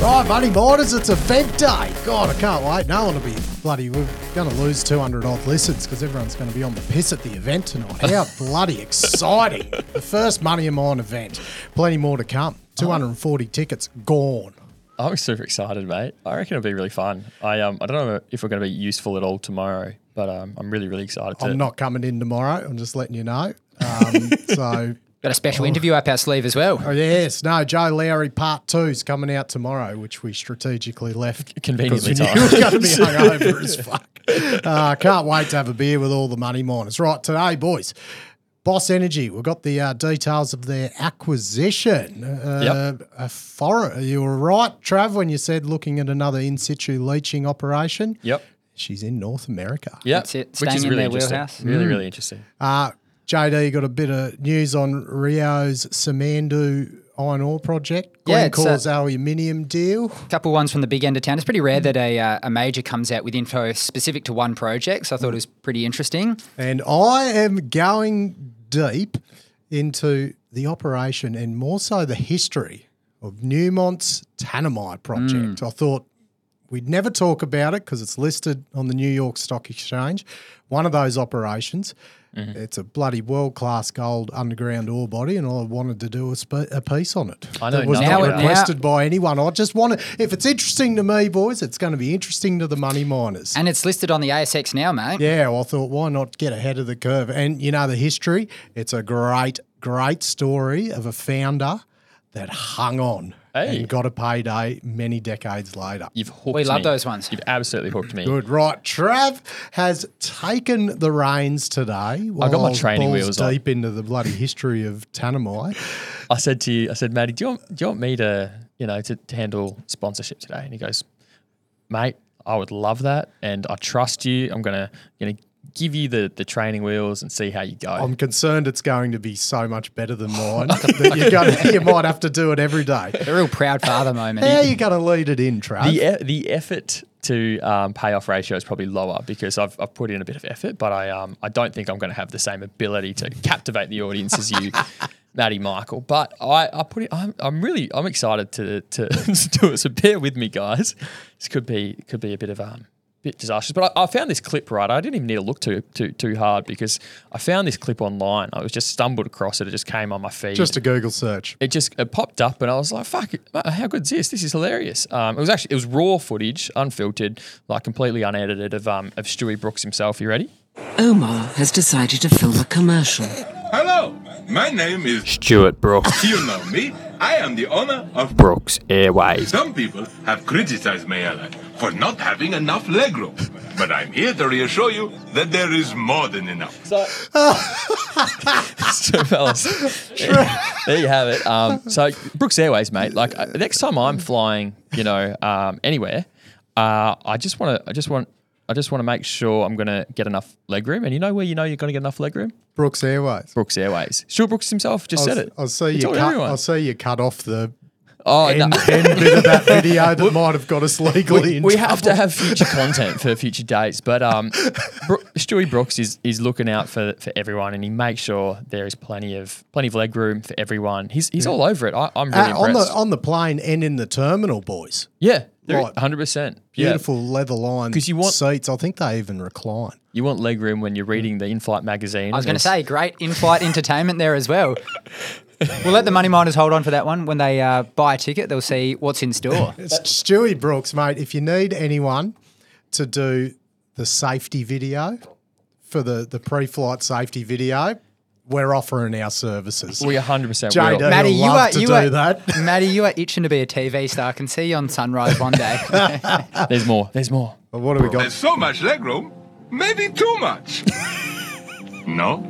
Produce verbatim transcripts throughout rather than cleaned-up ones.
Right, Money Miners, it's event day. God, I can't wait. No one will be bloody, we're going to lose two hundred odd listens because everyone's going to be on the piss at the event tonight. How bloody exciting. The first Money of Mine event. Plenty more to come. two hundred forty tickets gone. I'm super excited, mate. I reckon it'll be really fun. I um I don't know if we're going to be useful at all tomorrow, but um I'm really, really excited to. I'm not coming in tomorrow. I'm just letting you know. Um, so... Got a special oh. interview up our sleeve as well. Oh, yes. No, Joe Lowry part two is coming out tomorrow, which we strategically left. Conveniently timed. We're going to be hungover as fuck. Uh, can't wait to have a beer with all the money miners. Right, today, boys, Boss Energy, we've got the uh, details of their acquisition. Uh, yep. A foreign, you were right, Trav, when you said looking at another in-situ leaching operation. Yep. She's in North America. Yeah, That's it. Staying which is in really their wheelhouse. Really, mm. really interesting. Uh, J D, got a bit of news on Rio's Samandu iron ore project. Glencore's yeah, aluminium deal. A couple ones from the big end of town. It's pretty rare that a uh, a major comes out with info specific to one project, so I thought it was pretty interesting. And I am going deep into the operation and more so the history of Newmont's Tanami project. Mm. I thought we'd never talk about it because it's listed on the New York Stock Exchange. One of those operations. Mm-hmm. It's a bloody world-class gold underground ore body, and I wanted to do a, sp- a piece on it. I know. It was not requested now, by anyone. I just want to, if it's interesting to me, boys, it's going to be interesting to the money miners. And it's listed on the A S X now, mate. Yeah, well, I thought, why not get ahead of the curve? And, you know, the history, it's a great, great story of a founder that hung on hey. and got a payday many decades later. You've hooked We love me. those ones. You've absolutely hooked me. Good. Right. Trav has taken the reins today. I got my training wheels deep on. Deep into the bloody history of Tanami. I said to you, I said, Matty, do you want, do you want me to, you know, to, to handle sponsorship today? And he goes, mate, I would love that. And I trust you. I'm going to, going to, give you the, the training wheels and see how you go. I'm concerned it's going to be so much better than mine that you're gonna, you might have to do it every day. A real proud father moment. How are you going to lead it in, Trav? The, the effort to um, payoff ratio is probably lower because I've, I've put in a bit of effort, but I um I don't think I'm going to have the same ability to captivate the audience as you, Matty Michael. But I, I put it. I'm, I'm really I'm excited to to do it. So bear with me, guys. This could be could be a bit of um. bit disastrous, but I, I found this clip, right? I didn't even need to look too too too hard because I found this clip online. I was just stumbled across it. It just came on my feed. Just a Google search. It just it popped up, and I was like, "Fuck! It, how good is this? This is hilarious." Um, it was actually it was raw footage, unfiltered, like completely unedited of um of Stewie Brooks himself. You ready? Omar has decided to film a commercial. Hello, my name is Stuart Brooks. You know me. I am the owner of Brooks Airways. Some people have criticized my airline for not having enough legroom, but I'm here to reassure you that there is more than enough. So, so fellas, there you have it. Um, so Brooks Airways, mate. Like uh, next time I'm flying, you know, um, anywhere, uh, I just want to, I just want. I just want to make sure I'm going to get enough legroom. And you know where you know you're going to get enough legroom? Brooks Airways. Brooks Airways. Stuart Brooks himself just I'll, said it. I'll see, you cut, I'll see you cut off the oh, end, no. end bit of that video that might have got us legally we, in We trouble. have to have future content for future dates. But um, Bro- Stewie Brooks is is looking out for, for everyone, and he makes sure there is plenty of plenty of legroom for everyone. He's he's yeah. all over it. I, I'm really uh, on impressed. the on the plane and in the terminal, boys. Yeah. Right. one hundred percent. Beautiful yeah. leather lined you want, seats. I think they even recline. You want legroom when you're reading the in-flight magazine. I was going to say, great in-flight entertainment there as well. We'll let the money miners hold on for that one. When they uh, buy a ticket, they'll see what's in store. It's Stewie Brooks, mate. If you need anyone to do the safety video for the, the pre-flight safety video, we're offering our services. We one hundred percent J D will. Matty, you are, to you do are, that. Matty, you are itching to be a T V star. I can see you on Sunrise one day. There's more. There's more. Well, what do we got? There's so much legroom, maybe too much. No?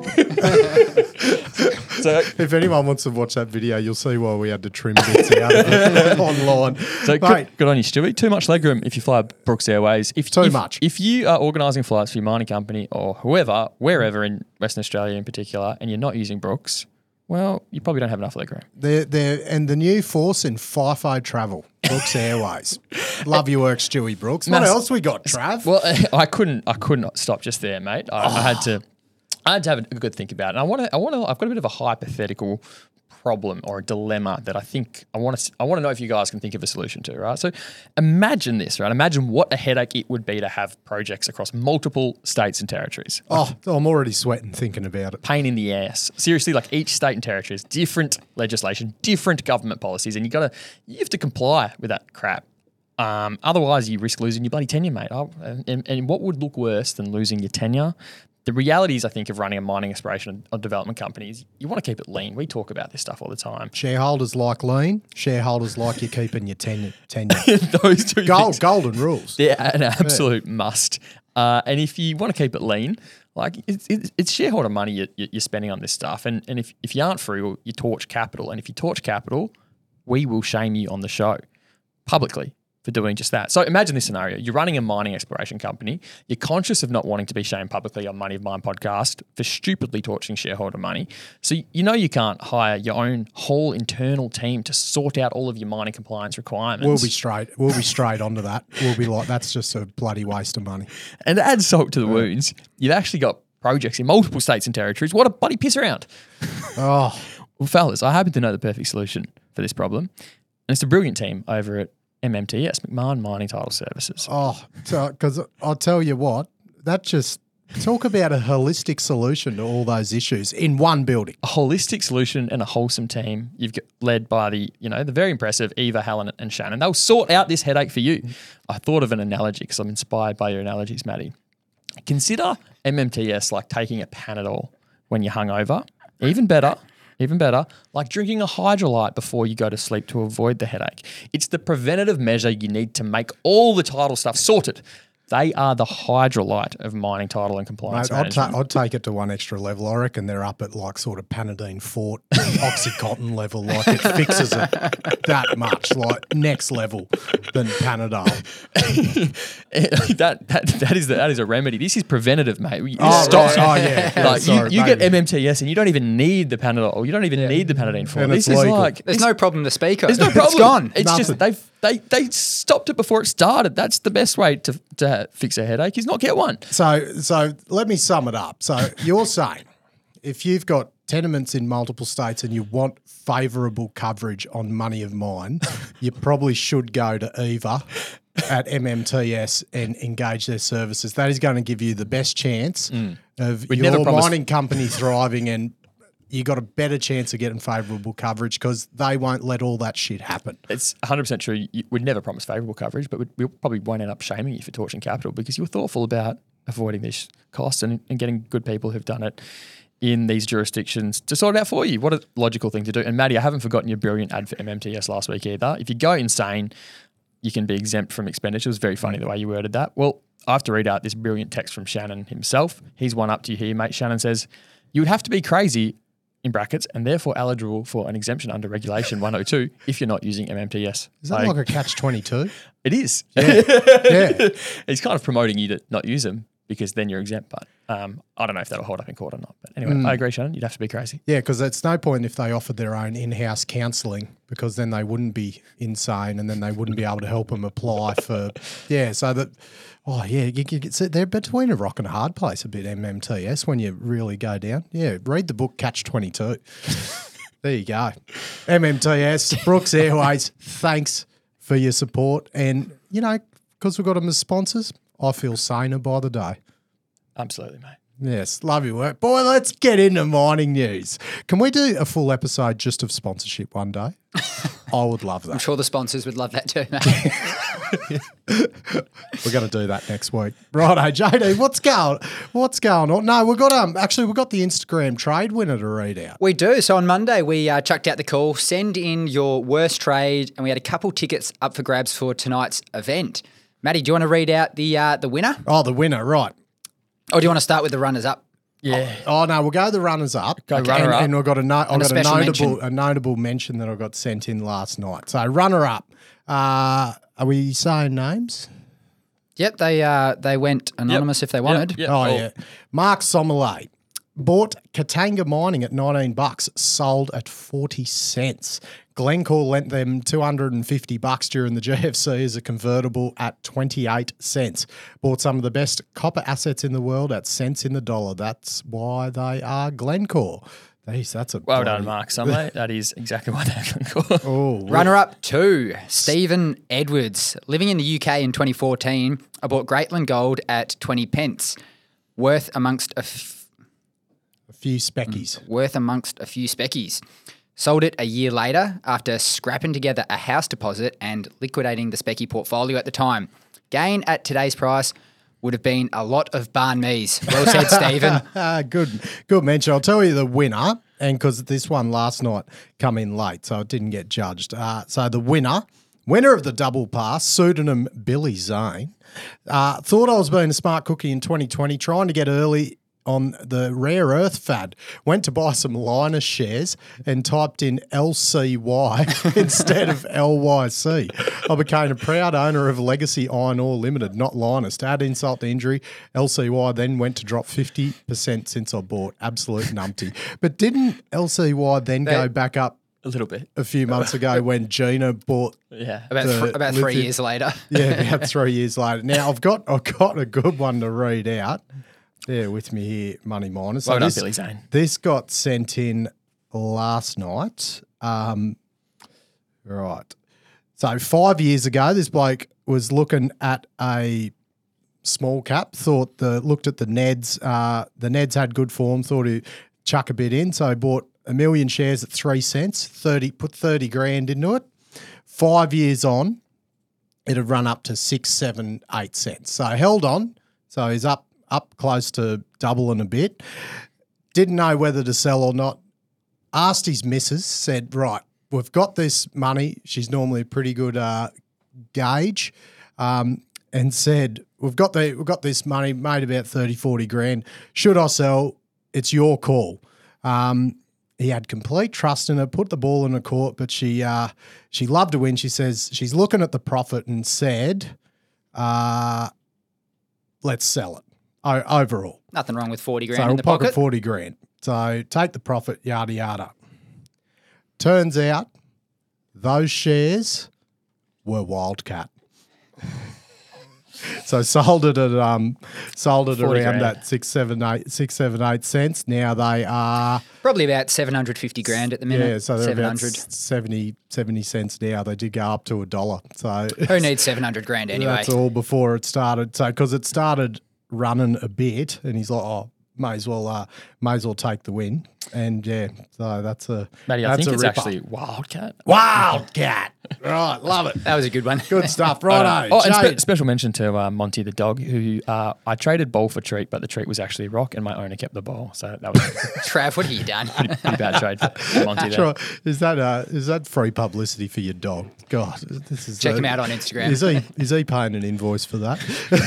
So, if anyone wants to watch that video, you'll see why we had to trim bits out of it online. So good, good on you, Stewie. Too much legroom if you fly Brooks Airways. If, Too if, much. If you are organising flights for your mining company or whoever, wherever in Western Australia in particular, and you're not using Brooks, well, you probably don't have enough legroom. They're, they're, and the new force in FIFO travel, Brooks Airways. Love your work, Stewie Brooks. What Mass- else we got, Trav? Well, I couldn't. I couldn't stop just there, mate. I, oh. I had to. I had to have a good think about it. And I want to. I want to. I've got a bit of a hypothetical problem or a dilemma that I think I want to I want to know if you guys can think of a solution to, right? So imagine this, right? Imagine what a headache it would be to have projects across multiple states and territories. Oh, I'm already sweating thinking about it. Pain in the ass. Seriously, like each state and territory has different legislation, different government policies, and you got to you have to comply with that crap. Um, otherwise, you risk losing your bloody tenure, mate. Oh, and, and what would look worse than losing your tenure? The realities, I think, of running a mining exploration or development company is you want to keep it lean. We talk about this stuff all the time. Shareholders like lean. Shareholders like you keeping your tenure. tenure. Those two Gold, things. golden rules. They're an absolute must. Uh, and if you want to keep it lean, like it's, it's, it's shareholder money you're, you're spending on this stuff. And, and if, if you aren't frugal, you torch capital. And if you torch capital, we will shame you on the show publicly for doing just that. So imagine this scenario. You're running a mining exploration company. You're conscious of not wanting to be shamed publicly on Money of Mine podcast for stupidly torching shareholder money. So you know you can't hire your own whole internal team to sort out all of your mining compliance requirements. We'll be straight. We'll be straight onto that. We'll be like, that's just a bloody waste of money. And to add salt to the wounds, you've actually got projects in multiple states and territories. What a bloody piss around. Oh, Well, fellas, I happen to know the perfect solution for this problem. And it's a brilliant team over at M M T S, McMahon Mining Title Services. oh, because I'll tell you what, that just talk about a holistic solution to all those issues in one building. A holistic solution and a wholesome team. You've got led by the, you know, the very impressive Eva, Helen, and Shannon. They'll sort out this headache for you. I thought of an analogy because I'm inspired by your analogies, Maddie. Consider M M T S like taking a Panadol when you're hungover. Even better. Even better, like drinking a Hydrolyte before you go to sleep to avoid the headache. It's the preventative measure you need to make all the title stuff sorted. They are the Hydrolyte of mining title and compliance Mate, I'd, ta- management. I'd take it to one extra level. I reckon they're up at like sort of Panadine Fort, Oxycontin level. Like it fixes it that much, like next level than Panadol. that, that that is the, that is a remedy. This is preventative, mate. You Oh, stop. right. Oh, yeah. Yeah, Like sorry, you, you get baby. M M T S and you don't even need the Panadol. You don't even need the Panadine Fort. And This it's is legal. like There's it's- no problem to speak of. There's no problem. It's gone. It's Nothing. just they've they they stopped it before it started. That's the best way to to fix a headache is not get one. So, so let me sum it up. So you're saying if you've got tenements in multiple states and you want favourable coverage on Money of Mine, you probably should go to Eva at M M T S and engage their services. That is going to give you the best chance of We'd never your promise- mining company thriving, and you got a better chance of getting favourable coverage because they won't let all that shit happen. It's one hundred percent true. You, we'd never promise favourable coverage, but we'd, we probably won't end up shaming you for torching capital because you were thoughtful about avoiding these costs and, and getting good people who've done it in these jurisdictions to sort it out for you. What a logical thing to do. And Maddie, I haven't forgotten your brilliant ad for M M T S last week either. If you go insane, you can be exempt from expenditure. It was very funny the way you worded that. Well, I have to read out this brilliant text from Shannon himself. He's one up to you here, mate. Shannon says, you would have to be crazy in brackets, and therefore eligible for an exemption under Regulation one oh two if you're not using M M T S. Is that like a catch twenty-two? It is. Yeah. He's kind of promoting you to not use them because then you're exempt. But um, I don't know if that'll hold up in court or not. But anyway, I agree, Shannon. You'd have to be crazy. Yeah, because it's no point if they offered their own in-house counselling because then they wouldn't be insane and then they wouldn't be able to help them apply for, yeah, so that, oh, yeah, you, you, you, so they're between a rock and a hard place a bit, M M T S, when you really go down. Yeah, read the book Catch twenty-two. There you go. M M T S, Brooks Airways, thanks for your support. And, you know, because we've got them as sponsors, I feel saner by the day. Absolutely, mate. Yes, love your work. Boy, let's get into mining news. Can we do a full episode just of sponsorship one day? I would love I'm that. sure the sponsors would love that too, mate. We're going to do that next week. Righto, J D, what's going what's going on? No, we've got um actually we've got the Instagram trade winner to read out. We do. So on Monday, we uh, chucked out the call, send in your worst trade, and we had a couple tickets up for grabs for tonight's event. Matty, do you want to read out the uh, the winner? Oh, the winner, right. Or do you want to start with the runners-up? Yeah. Oh no, we'll go the runners up. Go and, runner up. and we've got a no, I've And a got a special notable mention. a notable mention that I got sent in last night. So runner up. Uh, are we saying names? Yep, they uh, they went anonymous if they wanted. Yep. Oh, Oh. yeah. Mark Sommelier bought Katanga Mining at nineteen bucks, sold at forty cents. Glencore lent them two hundred fifty bucks during the G F C as a convertible at twenty-eight cents. Bought some of the best copper assets in the world at cents in the dollar. That's why they are Glencore. Jeez, that's a Well bloody- done, Mark Sumley. That is exactly what they're called. Oh, Runner-up two, Stephen Edwards. Living in the U K in twenty fourteen, I bought Greatland Gold at twenty pence, worth amongst a f- a few speckies. worth amongst a few speckies. Sold it a year later after scrapping together a house deposit and liquidating the specky portfolio at the time. Gain at today's price would have been a lot of barn me's. Well said, Stephen. Ah, good, good mention. I'll tell you the winner, and because this one last night come in late, so it didn't get judged. Uh, so the winner, winner of the double pass, pseudonym Billy Zane, uh, thought I was being a smart cookie in twenty twenty, trying to get early on the rare earth fad. Went to buy some Linus shares and typed in L C Y instead of L Y C. I became a proud owner of Legacy Iron Ore Limited, not Linus. To add insult to injury, L C Y then went to drop fifty percent since I bought. Absolute numpty. But didn't L C Y then go They- back up A little bit. a few months ago when Gina bought? Yeah. About, The th- about three lithium- years later. Yeah, about three years later. Now I've got I've got a good one to read out. Yeah, with me here, Money Miners. Well done, this, Billy Zane. This got sent in last night. Um, right. So five years ago, this bloke was looking at a small cap, thought the looked at the Neds. Uh, the Neds had good form, thought he'd chuck a bit in. So he bought a million shares at three cents, thirty, put thirty grand into it. Five years on, it had run up to six, seven, eight cents. So held on. So he's up up close to double and a bit. Didn't know whether to sell or not. Asked his missus, said, right, we've got this money. She's normally a pretty good uh, gauge. Um, and said, we've got the we've got this money, made about thirty, forty grand. Should I sell? It's your call. Um, he had complete trust in her, put the ball in the court, but she uh, she loved to win. She says she's looking at the profit and said, uh, let's sell it. O- overall. Nothing wrong with forty grand So in we'll the pocket pocket. forty grand. So take the profit, yada, yada. Turns out those shares were Wildcat. So sold it at um sold it forty around grand. that six, seven, eight, six, seven, eight cents. Now they are Probably about seven hundred fifty grand at the minute. yeah, so they're about seven hundred. seventy, seventy cents now. They did go up to a dollar. So Who needs seven hundred grand anyway? that's all before it started. So because it started running a bit, and he's like, oh, may as well, uh, may as well take the win. And yeah, so that's a Matty, I that's think a it's ripper. actually Wildcat. Wildcat. Right, love it. That was a good one. Good stuff. Righto. Oh, and Jade. spe- special mention to uh, Monty the dog, who uh, I traded ball for treat, but the treat was actually rock, and my owner kept the ball. So that was a Trav, what have you done? pretty, pretty bad trade for Monty there. Sure. Is that uh, is that free publicity for your dog? God, this is Check uh, him out on Instagram. Is he is he paying an invoice for that?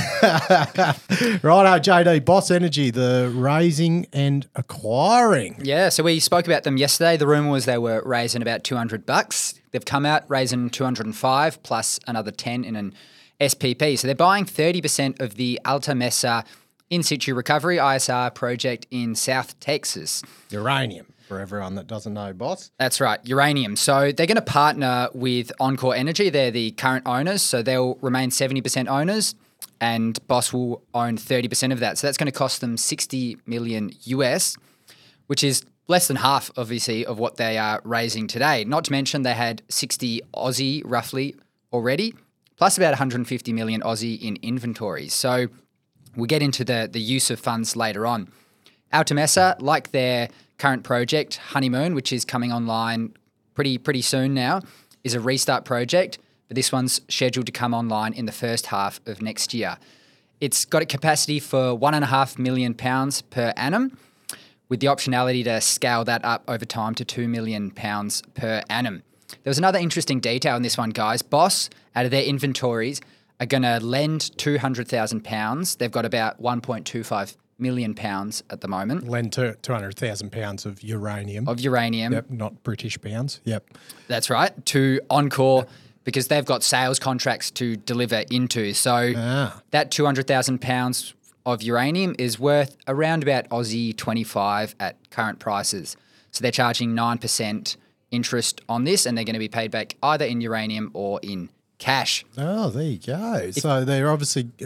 Righto, J D, Boss Energy, the raising and acquiring. Yeah, so we spoke about them yesterday. The rumor was they were raising about two hundred bucks. They've come out raising two hundred five plus another ten in an S P P. So they're buying thirty percent of the Alta Mesa in situ recovery I S R project in South Texas. Uranium, for everyone that doesn't know, Boss. That's right, uranium. So they're going to partner with Encore Energy. They're the current owners, so they'll remain seventy percent owners, and Boss will own thirty percent of that. So that's going to cost them sixty million U S, which is less than half, obviously, of what they are raising today. Not to mention they had sixty Aussie roughly already, plus about one hundred fifty million Aussie in inventories. So we'll get into the, the use of funds later on. Alta Mesa, like their current project, Honeymoon, which is coming online pretty pretty soon now, is a restart project, but this one's scheduled to come online in the first half of next year. It's got a capacity for one and a half million pounds per annum, with the optionality to scale that up over time to two million pounds per annum. There was another interesting detail in this one, guys. Boss, out of their inventories, are going to lend two hundred thousand pounds. They've got about one point two five million pounds at the moment Lend to two hundred thousand pounds of uranium. of uranium. Yep, not British pounds. Yep. That's right, to Encore, because they've got sales contracts to deliver into. So Ah. that two hundred thousand pounds of uranium is worth around about Aussie twenty-five at current prices. So they're charging nine percent interest on this, and they're going to be paid back either in uranium or in cash. Oh, there you go. So they're obviously uh,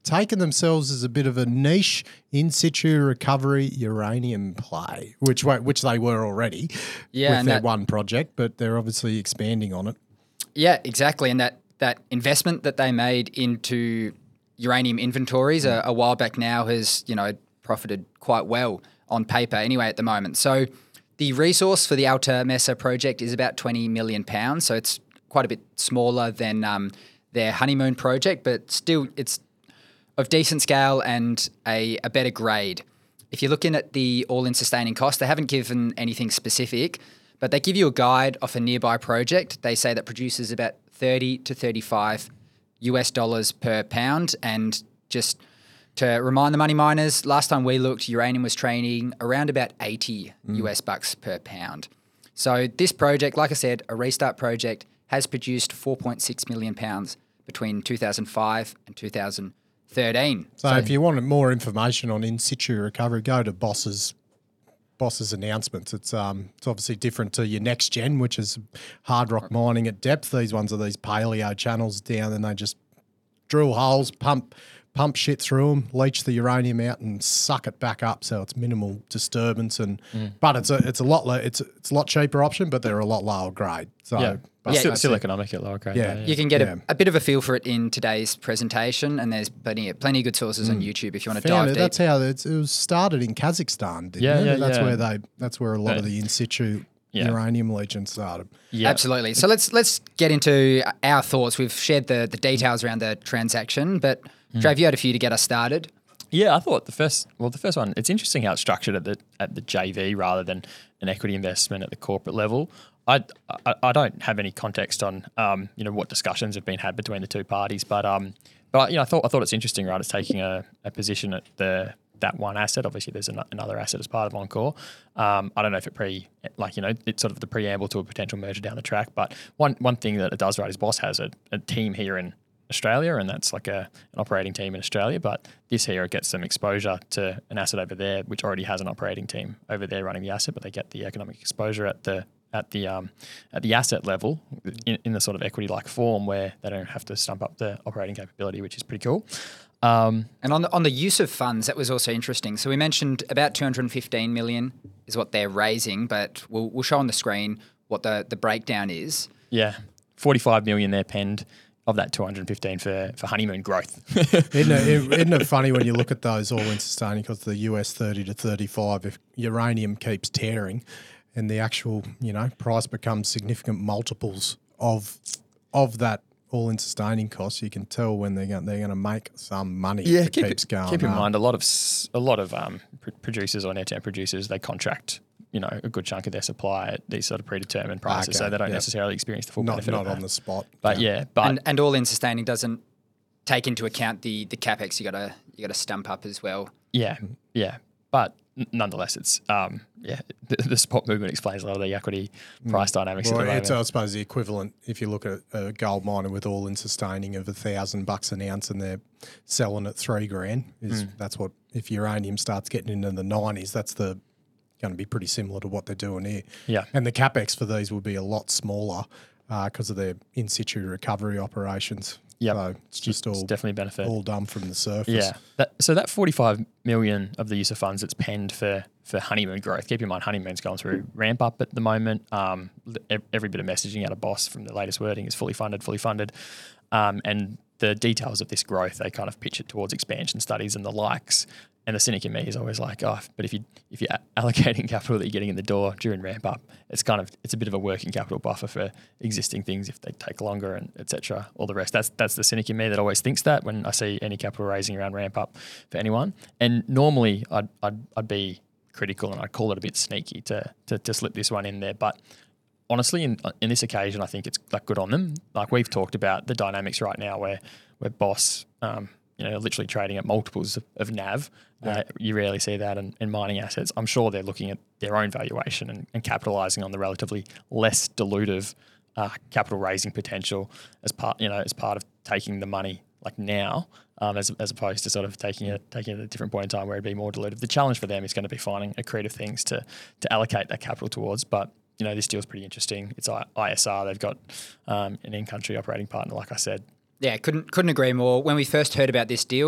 taken themselves as a bit of a niche in situ recovery uranium play, which wa- which they were already Yeah, with and their that- one project, but they're obviously expanding on it. Yeah, exactly. And that, that investment that they made into uranium inventories a, a while back now has, you know, profited quite well on paper anyway at the moment. So the resource for the Alta Mesa project is about twenty million pounds. So it's quite a bit smaller than um, their Honeymoon project, but still it's of decent scale and a, a better grade. If you're looking at the all-in sustaining cost, they haven't given anything specific, but they give you a guide off a nearby project. They say that produces about thirty to thirty-five U S dollars per pound. And just to remind the money miners, last time we looked, uranium was trading around about eighty U S bucks per pound. So this project, like I said, a restart project, has produced four point six million pounds between two thousand five and two thousand thirteen. So, if you wanted more information on in situ recovery, go to Boss's Boss's announcements. It's um it's obviously different to your next gen, which is hard rock mining at depth. These ones are these paleo channels down, and they just drill holes, pump pump shit through them, leach the uranium out, and suck it back up. So it's minimal disturbance, and but it's a it's a lot lo- it's it's a lot cheaper option, but they're a lot lower grade. So Yeah, but Yeah, still, that's still it. economic at lower grade. Yeah. though, You can get Yeah. a, a bit of a feel for it in today's presentation, and there's plenty plenty of good sources on YouTube if you want to Found dive it. deep. That's how it's, it was started in Kazakhstan. Didn't Yeah, it? yeah, That's yeah. where they. That's where a lot of Yeah. the in situ Yeah. uranium leaching started. Yeah. Absolutely. So let's let's get into our thoughts. We've shared the the details around the transaction, but Hmm. Trav, you had a few to get us started. Yeah, I thought the first, well, the first one, it's interesting how it's structured at the at the J V rather than an equity investment at the corporate level. I, I, I don't have any context on, um, you know, what discussions have been had between the two parties, but um, but you know, I thought I thought it's interesting, right? It's taking a, a position at the that one asset. Obviously, there's an, another asset as part of Encore. Um, I don't know if it pre, like you know, it's sort of the preamble to a potential merger down the track. But one one thing that it does, right, is Boss has a, a team here in Australia, and that's like a an operating team in Australia. But this here, it gets some exposure to an asset over there, which already has an operating team over there running the asset, but they get the economic exposure at the at the um, at the asset level in, in the sort of equity like form where they don't have to stump up the operating capability, which is pretty cool. Um, And on the, on the use of funds, that was also interesting. So we mentioned about two hundred fifteen million is what they're raising, but we'll, we'll show on the screen what the, the breakdown is. yeah, forty-five million there penned. Of that two hundred fifteen for, for honeymoon growth. Isn't it, isn't it funny when you look at those all-in sustaining costs, the U S thirty to thirty-five, if uranium keeps tearing and the actual, you know, price becomes significant multiples of of that all-in sustaining costs, you can tell when they're going, they're going to make some money if it keep, keeps going keep in up. mind a lot of s- a lot of um, pr- producers or near-term producers, they contract, you know, a good chunk of their supply at these sort of predetermined prices, Okay, so they don't yep. necessarily experience the full Not, benefit not of that. on the spot. But yeah, but And, and all in sustaining doesn't take into account the the capex you gotta you gotta stump up as well. yeah, yeah, but n- nonetheless, it's um, yeah, the, the spot movement explains a lot of the equity price dynamics. Well, at the it's, moment. I suppose, the equivalent if you look at a gold miner with all-in sustaining of a thousand bucks an ounce and they're selling at three grand. Is that's what if uranium starts getting into the nineties, that's the going to be pretty similar to what they're doing here. Yeah. And the capex for these will be a lot smaller because of their in situ recovery operations. Yep. So it's just all It's definitely a benefit. all done from the surface. Yeah. That, so that forty-five million of the use of funds that's penned for for honeymoon growth. Keep in mind, honeymoon's going through ramp up at the moment. Um, ev- every bit of messaging out of Boss from the latest wording is fully funded, fully funded. Um, and the details of this growth, they kind of pitch it towards expansion studies and the likes. And the cynic in me is always like, oh, but if you if you're allocating capital that you're getting in the door during ramp up, it's kind of it's a bit of a working capital buffer for existing things if they take longer and et cetera. All the rest. That's that's the cynic in me that always thinks that when I see any capital raising around ramp up for anyone. And normally I'd I'd, I'd be critical and I'd call it a bit sneaky to to, to slip this one in there, but. Honestly, in in this occasion, I think it's like good on them. Like we've talked about the dynamics right now, where where Boss, um, you know, literally trading at multiples of, of N A V. Uh, you rarely see that in, in mining assets. I'm sure they're looking at their own valuation and, and capitalising on the relatively less dilutive uh, capital raising potential as part, you know, as part of taking the money like now, um, as as opposed to sort of taking it taking it at a different point in time where it'd be more dilutive. The challenge for them is going to be finding accretive things to to allocate that capital towards, but. You know, this deal's pretty interesting. It's I S R. They've got um, an in-country operating partner, like I said. Yeah, couldn't couldn't agree more. When we first heard about this deal,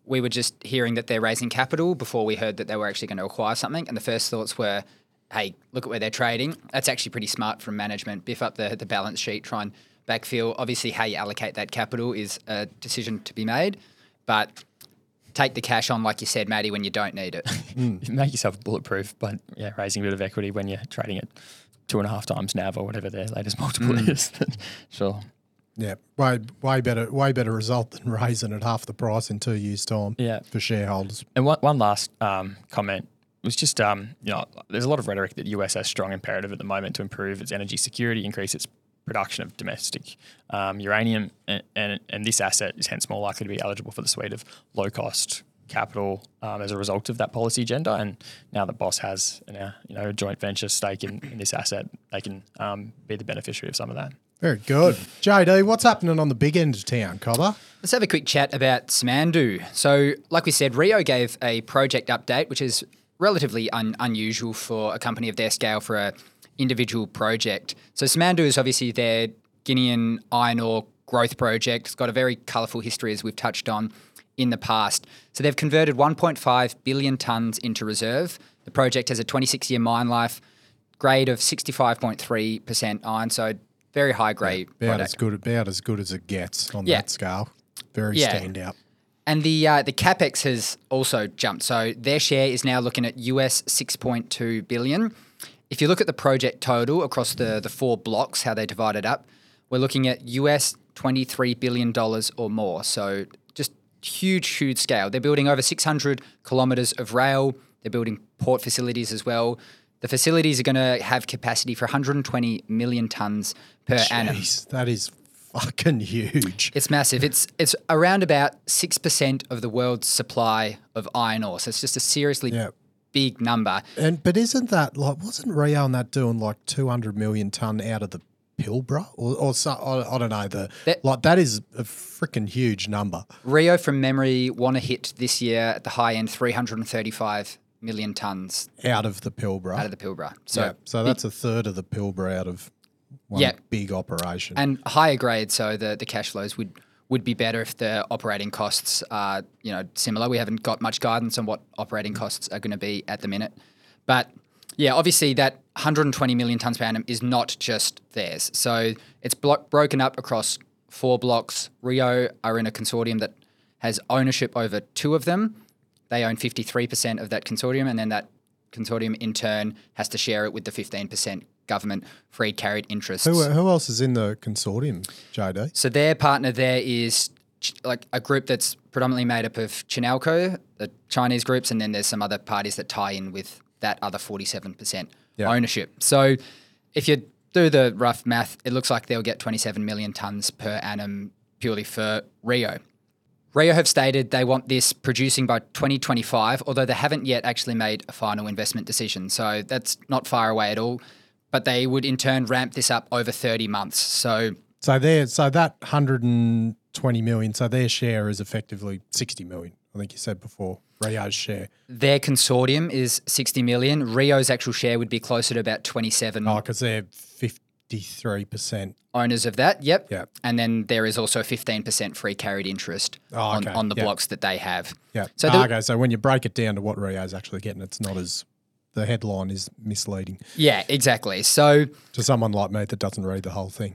we were just hearing that they're raising capital before we heard that they were actually going to acquire something. And the first thoughts were, hey, look at where they're trading. That's actually pretty smart from management. Biff up the, the balance sheet, try and backfill. Obviously, how you allocate that capital is a decision to be made. But take the cash on, like you said, Matty, when you don't need it. Mm. Make yourself bulletproof, but yeah, raising a bit of equity when you're trading at two and a half times N A V or whatever their latest multiple mm. is. Sure. Yeah, way way better way better result than raising at half the price in two years' time. Yeah. For shareholders. And one one last um, comment was just um, you know, there's a lot of rhetoric that the U S has strong imperative at the moment to improve its energy security, increase its production of domestic um, uranium, and, and and this asset is hence more likely to be eligible for the suite of low cost capital um, as a result of that policy agenda. And now that Boss has an, uh, you know a joint venture stake in, in this asset, they can um, be the beneficiary of some of that. Very good. J D, what's happening on the big end of town, Cobber? Let's have a quick chat about Samandu. So, like we said, Rio gave a project update, which is relatively un- unusual for a company of their scale for a individual project. So, Samandu is obviously their Guinean iron ore growth project. It's got a very colourful history, as we've touched on in the past. So, they've converted one point five billion tonnes into reserve. The project has a twenty-six year mine life, grade of sixty-five point three percent iron, so very high grade yeah, about product. as good about as good as it gets on Yeah. that scale. Very Yeah. standout. And the uh, the capex has also jumped. So their share is now looking at U S six point two billion. If you look at the project total across the the four blocks, how they divide it up, we're looking at U S twenty-three billion dollars or more. So just huge, huge scale. They're building over six hundred kilometres of rail. They're building port facilities as well. The facilities are going to have capacity for one hundred twenty million tonnes per annum. Jeez, that is fucking huge. It's massive. It's it's around about six percent of the world's supply of iron ore. So it's just a seriously Yeah. big number. And but isn't that like wasn't Rio on that doing like two hundred million tonne out of the Pilbara or or so, I, I don't know the That- like that is a freaking huge number Rio, from memory, want to hit this year at the high end three hundred thirty-five million tonnes out of the Pilbara. out of the Pilbara. So, yeah, so that's a third of the Pilbara out of one Yeah. big operation. and higher grade, so the, the cash flows would, would be better if the operating costs are, you know, similar. We haven't got much guidance on what operating costs are going to be at the minute. But yeah, obviously that one hundred twenty million tonnes per annum is not just theirs. So it's blo- broken up across four blocks. Rio are in a consortium that has ownership over two of them. They own fifty-three percent of that consortium, and then that consortium in turn has to share it with the fifteen percent government free carried interests. who, who else is in the consortium, J D? So their partner there is ch- like a group that's predominantly made up of Chinalco, the Chinese groups, and then there's some other parties that tie in with that other forty-seven percent Yeah. ownership. So if you do the rough math, it looks like they'll get twenty-seven million tonnes per annum purely for Rio. Rio have stated they want this producing by twenty twenty-five, although they haven't yet actually made a final investment decision. So that's not far away at all. But they would in turn ramp this up over thirty months. So So there, so that one hundred twenty million. So their share is effectively sixty million. I think you said before Rio's share. their consortium is sixty million. Rio's actual share would be closer to about twenty-seven Oh, because they're fifty-three percent. owners of that. Yep. Yep. And then there is also fifteen percent free carried interest Oh, on, okay. on the Yep. blocks that they have. Yeah. So So the- okay. So when you break it down to what Rio's actually getting, it's not as the headline is misleading Yeah, exactly. So to someone like me that doesn't read the whole thing.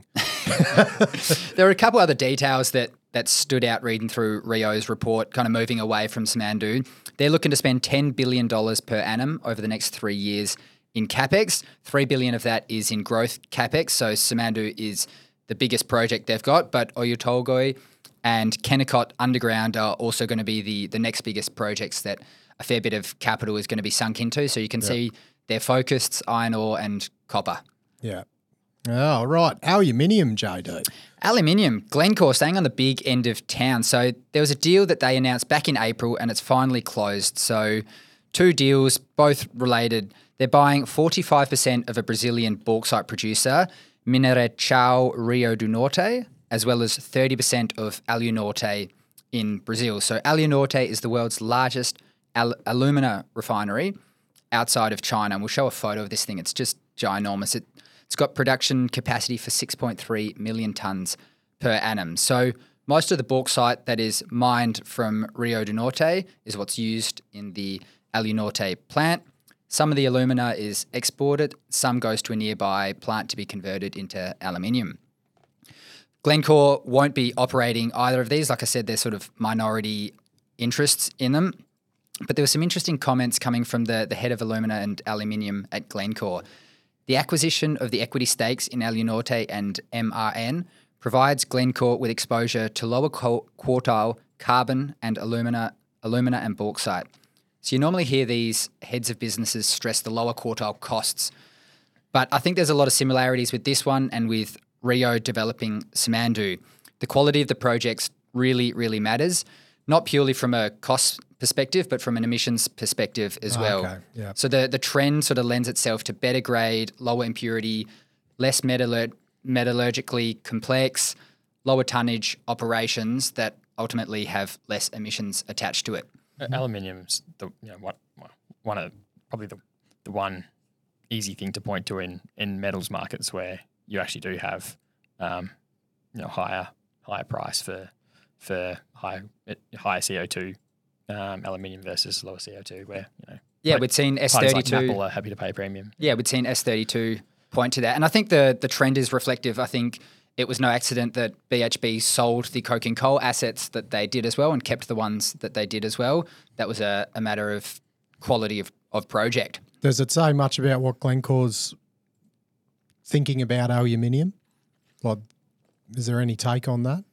there are a couple other details that that stood out reading through Rio's report, kind of moving away from Samandu. They're looking to spend ten billion dollars per annum over the next three years in capex. three billion dollars of that is in growth capex. So Samandu is the biggest project they've got, but Oyu Tolgoi and Kennecott Underground are also going to be the, the next biggest projects that a fair bit of capital is going to be sunk into. So you can see they're focused iron ore and copper. Yeah. Oh, right. Aluminium, J D. Aluminium, Glencore staying on the big end of town. So there was a deal that they announced back in April and it's finally closed. So two deals, both related. They're buying forty-five percent of a Brazilian bauxite producer, Mineração Rio do Norte, as well as thirty percent of Alunorte in Brazil. So Alunorte is the world's largest al- alumina refinery outside of China. And we'll show a photo of this thing. It's just ginormous. It, it's got production capacity for six point three million tonnes per annum. So Most of the bauxite that is mined from Rio do Norte is what's used in the Alunorte plant. Some of the alumina is exported, some goes to a nearby plant to be converted into aluminium. Glencore won't be operating either of these. Like I said, there's sort of minority interests in them. But there were some interesting comments coming from the, the head of alumina and aluminium at Glencore. The acquisition of the equity stakes in Alunorte and M R N provides Glencore with exposure to lower quartile carbon and alumina, alumina and bauxite. So you normally hear these heads of businesses stress the lower quartile costs. But I think there's a lot of similarities with this one and with Rio developing Simandou. The quality of the projects really, really matters, not purely from a cost perspective, but from an emissions perspective as Oh, well. okay, yeah. So the, the trend sort of lends itself to better grade, lower impurity, less metallur- metallurgically complex, lower tonnage operations that ultimately have less emissions attached to it. Uh, Aluminium's the you know what one of probably the the one easy thing to point to in, in metals markets where you actually do have um, you know higher higher price for for high higher C O two um, aluminium versus lower C O two where you know Yeah, like we'd seen S parties thirty-two. like Maple are happy to pay a premium. Yeah, we'd seen S thirty-two point to that. And I think the the trend is reflective. I think it was no accident that B H P sold the coking coal assets that they did as well and kept the ones that they did as well. That was a, a matter of quality of, of project. Does it say much about what Glencore's thinking about aluminium? Like, is there any take on that?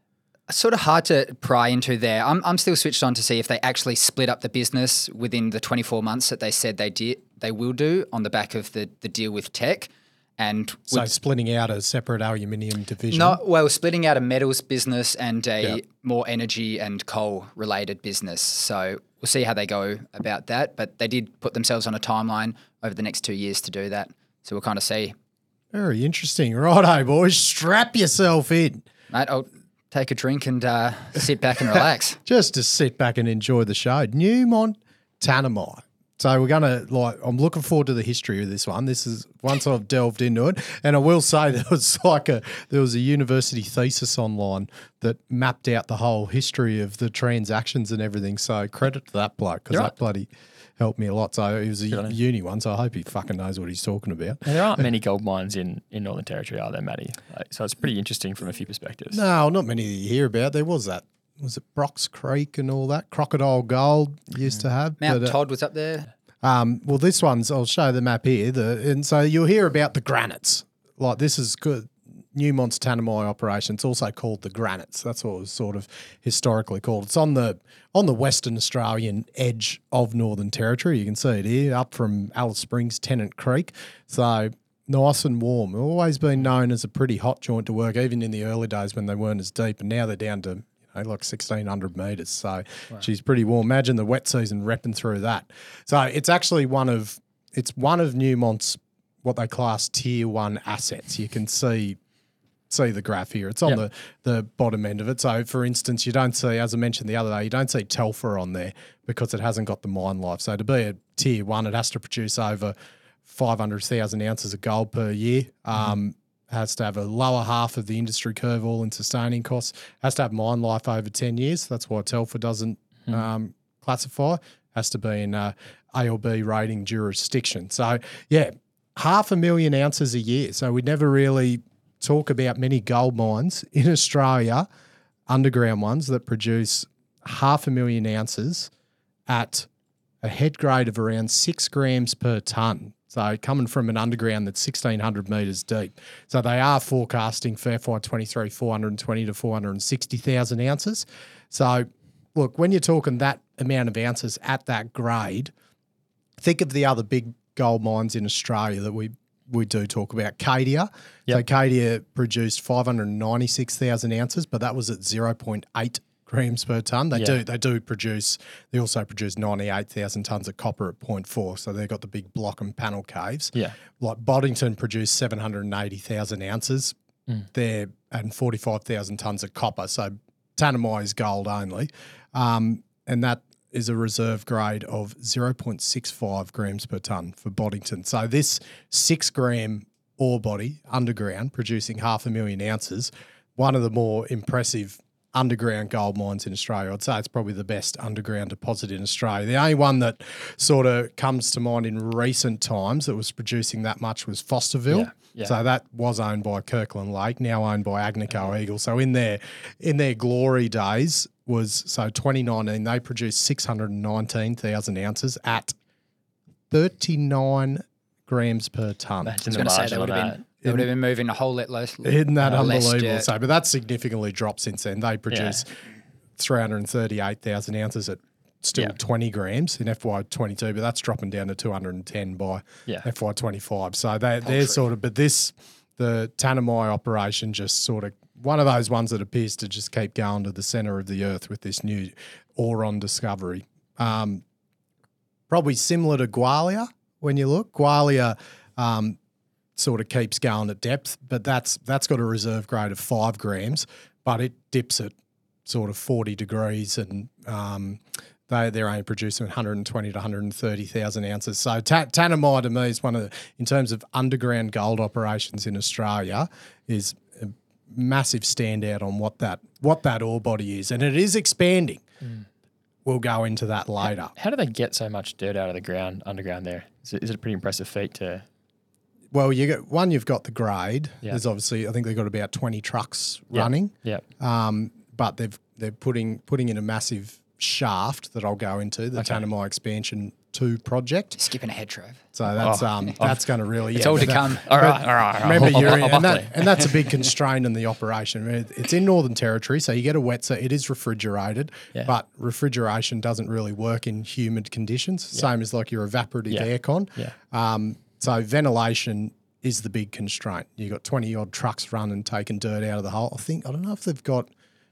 Sort of hard to pry into there. I'm I'm still switched on to see if they actually split up the business within the twenty-four months that they said they did. They will do on the back of the, the deal with Teck. And So with- splitting out a separate aluminium division? No, well, splitting out a metals business and a Yep. more energy and coal related business. So we'll see how they go about that. But they did put themselves on a timeline over the next two years to do that. So we'll kind of see. Very interesting. Righto, boys, strap yourself in. Mate, I'll take a drink and uh, sit back and relax. Just to sit back and enjoy the show. Newmont Tanami. So we're going to, like, I'm looking forward to the history of this one. This is, once I've delved into it, and I will say there was like a, there was a university thesis online that mapped out the whole history of the transactions and everything. So credit to that bloke, because You're that right. bloody helped me a lot. So he was a Good on him. uni one, so I hope he fucking knows what he's talking about. And there aren't many gold mines in, in Northern Territory, are there, Matty? Like, so it's pretty interesting from a few perspectives. No, not many that you hear about. There was that. Was it Brock's Creek and all that? Crocodile Gold used to have. Mount but, uh, Todd was up there. Um, well, this one's, I'll show the map here. The, and so you'll hear about the granites. Like this is good. Newmont's Tanami operation. It's also called the granites. That's what it was sort of historically called. It's on the on the Western Australian edge of Northern Territory. You can see it here, up from Alice Springs, Tennant Creek. So nice and warm. Always been known as a pretty hot joint to work, even in the early days when they weren't as deep. And now they're down to you know, like sixteen hundred metres. So she's pretty warm. Imagine the wet season repping through that. So it's actually one of it's one of Newmont's what they class tier one assets. You can see see the graph here. It's on Yep. the, the bottom end of it. So, for instance, you don't see, as I mentioned the other day, you don't see Telfer on there because it hasn't got the mine life. So to be a tier one, it has to produce over five hundred thousand ounces of gold per year. Um, has to have a lower half of the industry curve all-in sustaining costs. Has to have mine life over ten years. That's why Telfer doesn't um, classify. Has to be in uh, A or B rating jurisdiction. So, yeah, half a million ounces a year. So we never really talk about many gold mines in Australia, underground ones that produce half a million ounces at a head grade of around six grams per tonne. So coming from an underground that's sixteen hundred metres deep. So they are forecasting for F Y twenty-three, four hundred twenty to four hundred sixty thousand ounces. So look, when you're talking that amount of ounces at that grade, think of the other big gold mines in Australia that we we do talk about. Cadia. Yep. So Cadia produced five hundred ninety-six thousand ounces, but that was at zero point eight grams per tonne. They Yeah. do they do produce, they also produce ninety-eight thousand tonnes of copper at zero point four. So they've got the big block and panel caves. Yeah. Like Boddington produced seven hundred eighty thousand ounces there and forty-five thousand tonnes of copper. So Tanami is gold only. Um, and that is a reserve grade of zero point six five grams per tonne for Boddington. So this six gram ore body underground producing half a million ounces, one of the more impressive underground gold mines in Australia. I'd say it's probably the best underground deposit in Australia. The only one that sort of comes to mind in recent times that was producing that much was Fosterville. Yeah, yeah. So that was owned by Kirkland Lake, now owned by Agnico Eagle. So in their in their glory days was so twenty nineteen they produced six hundred nineteen thousand ounces at thirty-nine grams per tonne. I was going to say they would have been they would have been moving a whole lot less. Isn't that uh, less unbelievable? dirt. So, but that's significantly dropped since then. They produce three hundred thirty-eight thousand ounces at still Yeah. twenty grams in F Y twenty-two, but that's dropping down to two hundred ten by Yeah. F Y twenty-five. So they, they're sort of, but this, the Tanami operation just sort of one of those ones that appears to just keep going to the centre of the earth with this new Auron discovery. Um, probably similar to Gwalia when you look. Gwalia um, sort of keeps going at depth, but that's that's got a reserve grade of five grams, but it dips at sort of forty degrees and um, they, they're only producing one hundred twenty to one hundred thirty thousand ounces. So ta- Tanami to me is one of the, in terms of underground gold operations in Australia, is a massive standout on what that what that ore body is, and it is expanding. Mm. We'll go into that later. How do they get so much dirt out of the ground underground there? Is it, is it a pretty impressive feat to? Well, you get one. You've got the grade. Yeah. There's obviously, I think they've got about twenty trucks Yeah. running. Yeah. Um, but they've they're putting putting in a massive shaft that I'll go into the Okay. Tanami Expansion Two project. Skipping ahead, Trev. So that's Oh. um that's going to really It's yeah, all to but that- come. All right, all right, all right. Remember, I'll- you're I'll- in, I'll and, buckle that, and that's a big constraint in the operation. I mean, it's in Northern Territory, so you get a wet, so it is refrigerated, Yeah. but refrigeration doesn't really work in humid conditions, same as like your evaporative Yeah. aircon. Yeah. Um, so ventilation is the big constraint. You've got twenty odd trucks running, taking dirt out of the hole. I think, I don't know if they've got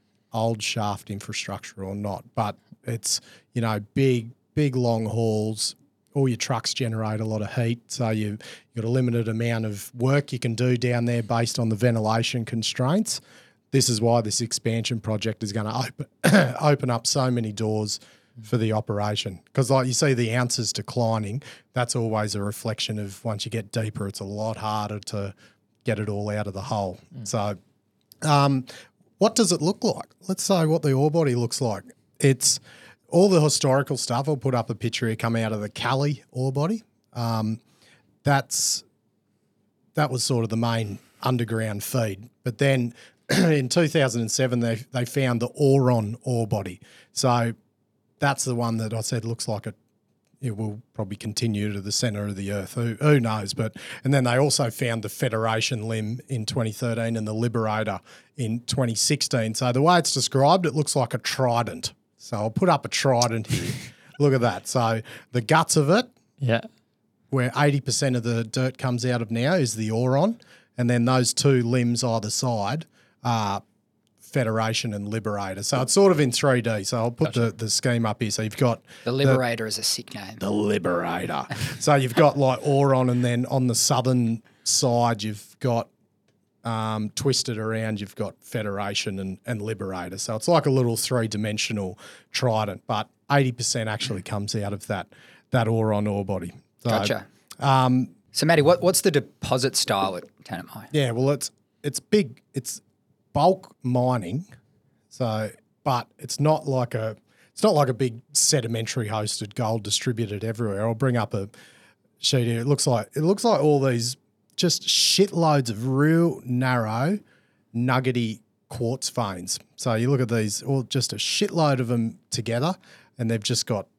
old shaft infrastructure or not, but it's, you know, big, big long hauls. All your trucks generate a lot of heat, so you've, you've got a limited amount of work you can do down there based on the ventilation constraints. This is why this expansion project is going to open open up so many doors for the operation. Because like you see the ounces declining, that's always a reflection of once you get deeper, it's a lot harder to get it all out of the hole. Mm. So um, what does it look like? Let's say what the ore body looks like. It's all the historical stuff. I'll put up a picture here coming out of the Cali ore body. Um, that's that was sort of the main underground feed. But then in two thousand seven, they they found the Auron ore body. So that's the one that I said looks like it. It will probably continue to the centre of the earth. Who, who knows? But and then they also found the Federation limb in twenty thirteen and the Liberator in twenty sixteen. So the way it's described, it looks like a trident. So I'll put up a trident here. Look at that. So the guts of it, Yeah. where eighty percent of the dirt comes out of now, is the Auron. And then those two limbs either side are Federation and Liberator. So it's sort of in three D. So I'll put the, the scheme up here. So you've got The Liberator is a sick name. the Liberator. So you've got like Auron, and then on the southern side, you've got um, twisted around, you've got Federation and, and Liberator. So it's like a little three-dimensional trident, but eighty percent actually comes out of that that Auron ore body. So, Gotcha. Um, so, Matty, what, what's the deposit style at Tanami? Yeah, well, it's it's big. It's bulk mining, so but it's not like a it's not like a big sedimentary hosted gold distributed everywhere. I'll bring up a sheet here. It looks like it looks like all these just shitloads of real narrow, nuggety quartz veins. So you look at these, all just a shitload of them together, and they've just got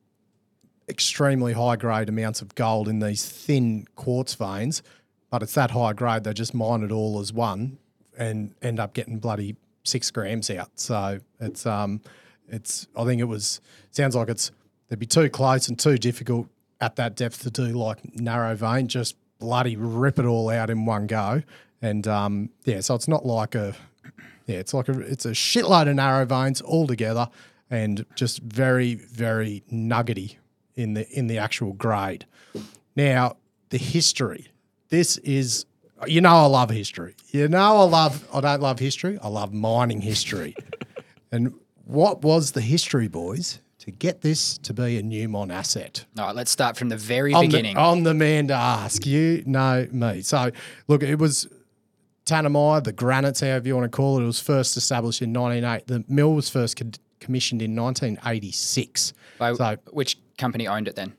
extremely high grade amounts of gold in these thin quartz veins. But it's that high grade, they just mine it all as one and end up getting bloody six grams out. So it's um it's I think it was sounds like it's they'd be too close and too difficult at that depth to do like narrow vein, just bloody rip it all out in one go. And um yeah, so it's not like a yeah, it's like a it's a shitload of narrow veins all together and just very, very nuggety in the in the actual grade. Now, the history. This is, you know, I love history. You know, I love, I don't love history. I love mining history. And what was the history, boys, to get this to be a Newmont asset? All right, let's start from the very I'm beginning. The, I'm the man to ask. You know me. So, look, it was Tanami, the granites, however you want to call it, it was first established in nineteen eighty. The mill was first co- commissioned in nineteen eighty-six. By So which company owned it then?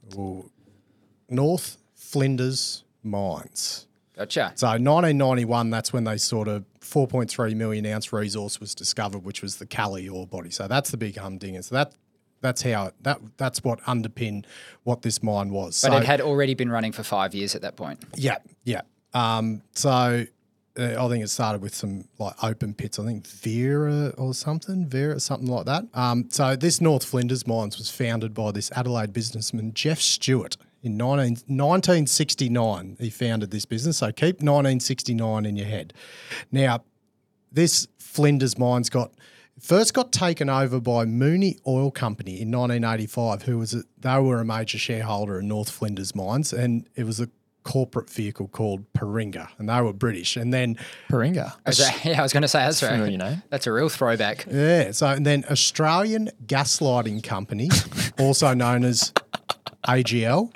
North Flinders Mines. Gotcha. So nineteen ninety-one, that's when they sort of four point three million ounce resource was discovered, which was the Cali ore body. So that's the big humdinger. So that that's how that that's what underpinned what this mine was. But so, it had already been running for five years at that point. yeah, yeah. Um, so uh, I think it started with some like open pits. I think Vera or something, Vera something like that. Um, so this North Flinders Mines was founded by this Adelaide businessman Jeff Stewart. In nineteen sixty-nine, he founded this business. So keep nineteen sixty-nine in your head. Now, this Flinders Mines got first got taken over by Mooney Oil Company in nineteen eighty-five, who was a, they were a major shareholder in North Flinders Mines, and it was a corporate vehicle called Paringa, and they were British. And then Paringa. Is that- yeah, I was going to say that's right. familiar name. That's a real throwback. yeah, so and then Australian Gaslighting Company, also known as A G L.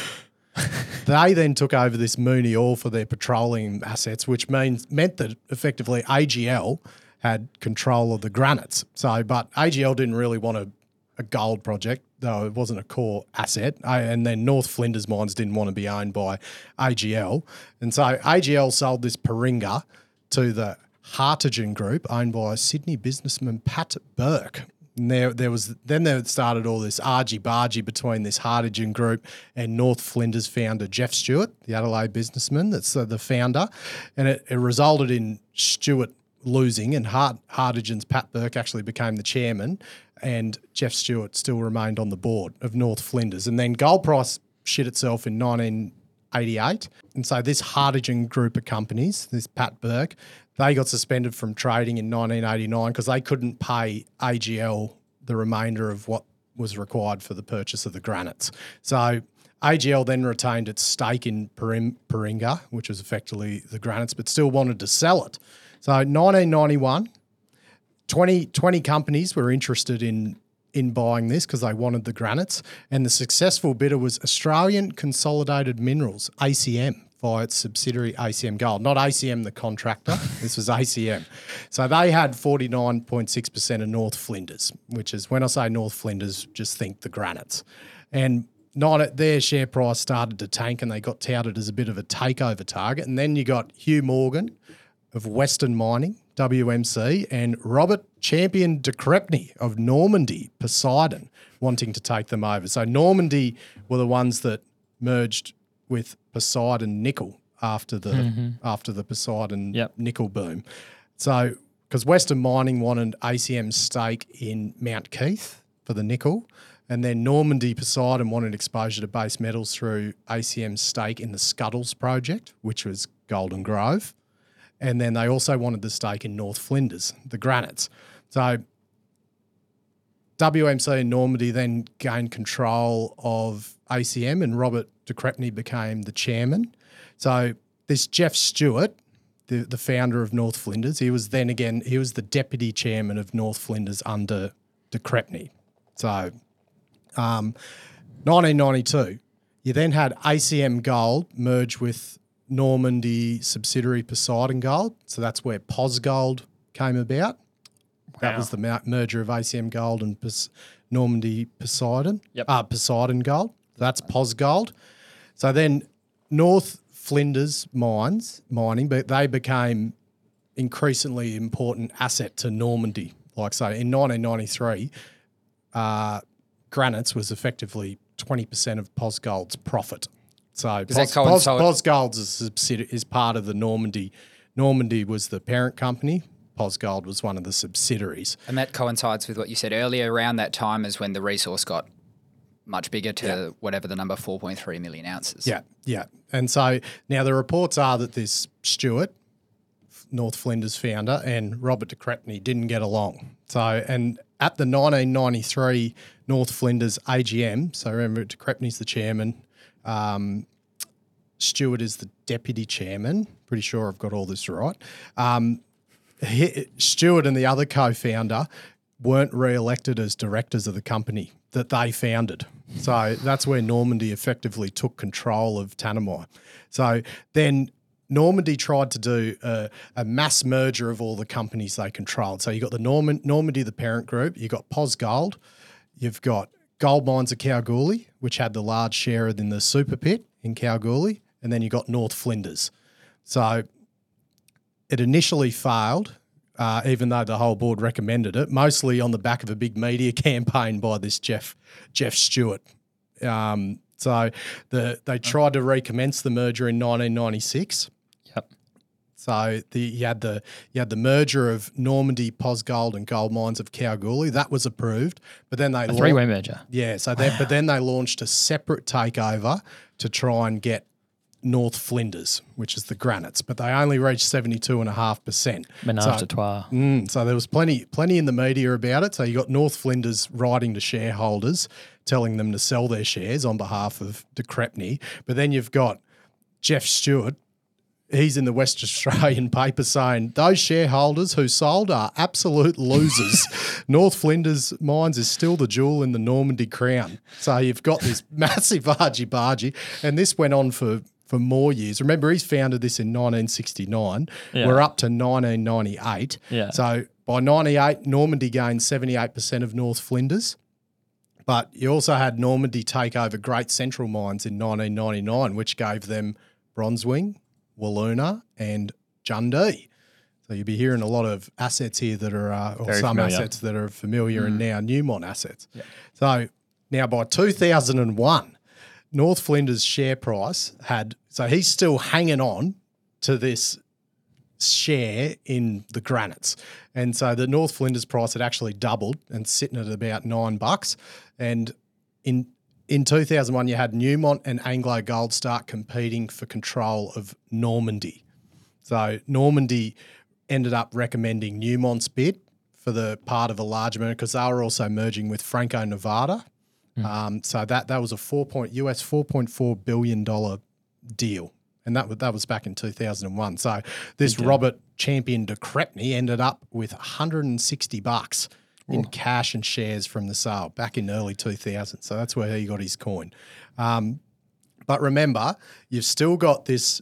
They then took over this Mooney Oil for their petroleum assets, which means meant that effectively A G L had control of the granites. So, but A G L didn't really want a, a gold project, though it wasn't a core asset. I, and then North Flinders Mines didn't want to be owned by A G L. And so A G L sold this Paringa to the Hartigan Group, owned by Sydney businessman Pat Burke. And there, there was then there started all this argy-bargy between this Hartigan Group and North Flinders founder Jeff Stewart, the Adelaide businessman that's uh, the founder, and it, it resulted in Stewart losing, and Hart, Hartigan's Pat Burke actually became the chairman, and Jeff Stewart still remained on the board of North Flinders. And then gold price shit itself in nineteen eighty-eight, and so this Hartigan Group of companies, this Pat Burke, they got suspended from trading in nineteen eighty-nine because they couldn't pay A G L the remainder of what was required for the purchase of the granites. So A G L then retained its stake in Parim- Paringa, which was effectively the granites, but still wanted to sell it. So nineteen ninety-one, twenty, twenty companies were interested in in buying this because they wanted the granites, and the successful bidder was Australian Consolidated Minerals, A C M, via its subsidiary A C M Gold. Not A C M the contractor, this was A C M. So they had forty-nine point six percent of North Flinders, which is, when I say North Flinders, just think the granites. And not, their share price started to tank, and they got touted as a bit of a takeover target. And then you got Hugh Morgan of Western Mining, W M C, and Robert Champion de Crepney of Normandy, Poseidon, wanting to take them over. So Normandy were the ones that merged with Poseidon Nickel after the mm-hmm. after the Poseidon yep. nickel boom. So because Western Mining wanted A C M's stake in Mount Keith for the nickel, and then Normandy Poseidon wanted exposure to base metals through A C M's stake in the Scuddles project, which was Golden Grove. And then they also wanted the stake in North Flinders, the granites. So W M C and Normandy then gained control of A C M, and Robert de Crepney became the chairman. So this Jeff Stewart, the, the founder of North Flinders, he was then again, he was the deputy chairman of North Flinders under de Crepney. So um, nineteen ninety-two, you then had A C M Gold merge with Normandy subsidiary Poseidon Gold. So that's where Pos Gold came about. That Wow. was the mer- merger of A C M Gold and Pos- Normandy Poseidon. Yep. Uh, Poseidon Gold. That's Pos Gold. So then North Flinders Mines mining, but they became increasingly important asset to Normandy. Like so, in nineteen ninety-three, uh, granites was effectively twenty percent of Pos Gold's profit. So Does Pos, that coincide- Pos, Pos Gold's is, subsidi- is part of the Normandy. Normandy was the parent company. Pos Gold was one of the subsidiaries. And that coincides with what you said earlier. Around that time is when the resource got much bigger to Yeah. whatever the number, four point three million ounces. Yeah, yeah. And so now the reports are that this Stewart, North Flinders founder, and Robert de Crepney didn't get along. So, and at the nineteen ninety-three North Flinders A G M, so remember de Crepney's the chairman, um, Stewart is the deputy chairman. Pretty sure I've got all this right. Um, he, Stewart and the other co-founder weren't re-elected as directors of the company that they founded. So that's where Normandy effectively took control of Tanami. So then Normandy tried to do a, a mass merger of all the companies they controlled. So you got the Norman, Normandy, the parent group. You got Pos Gold. You've got Gold Mines of Kalgoorlie, which had the large share in the super pit in Kalgoorlie, and then you got North Flinders. So it initially failed, uh, even though the whole board recommended it, mostly on the back of a big media campaign by this Jeff Jeff Stewart. Um, so the they tried to recommence the merger in nineteen ninety-six. Yep. So the you had the you had the merger of Normandy, Pos Gold, and Gold Mines of Kalgoorlie. That was approved, but then they A three-way merger. Yeah. So then, but then they launched a separate takeover to try and get North Flinders, which is the granites, but they only reached seventy-two and a half percent. Menage a trois. Mm, so there was plenty, plenty in the media about it. So you got North Flinders writing to shareholders, telling them to sell their shares on behalf of De Crespigny. But then you've got Jeff Stewart. He's in the West Australian paper saying those shareholders who sold are absolute losers. North Flinders Mines is still the jewel in the Normandy crown. So you've got this massive argy-bargy, and this went on for, for more years. Remember, he's founded this in nineteen sixty-nine. Yeah. We're up to nineteen ninety-eight. Yeah. So by ninety-eight, Normandy gained seventy-eight percent of North Flinders. But you also had Normandy take over Great Central Mines in nineteen ninety-nine, which gave them Bronzewing, Walloona, and Jundee. So you'll be hearing a lot of assets here that are, uh, or Very some familiar. assets that are familiar mm. and now Newmont assets. Yep. So now by two thousand one, North Flinders' share price had, so he's still hanging on to this share in the granites. And so the North Flinders price had actually doubled and sitting at about nine bucks. And in In two thousand one, you had Newmont and Anglo Gold start competing for control of Normandy. So Normandy ended up recommending Newmont's bid for the part of a large merger because they were also merging with Franco-Nevada. Mm. Um, so that that was a four point U S four point four billion dollar deal, and that was that was back in two thousand one. So this okay. Robert Champion de Crespigny ended up with one hundred sixty bucks. In Ooh. Cash and shares from the sale back in early two thousand. So that's where he got his coin. Um, but remember, you've still got this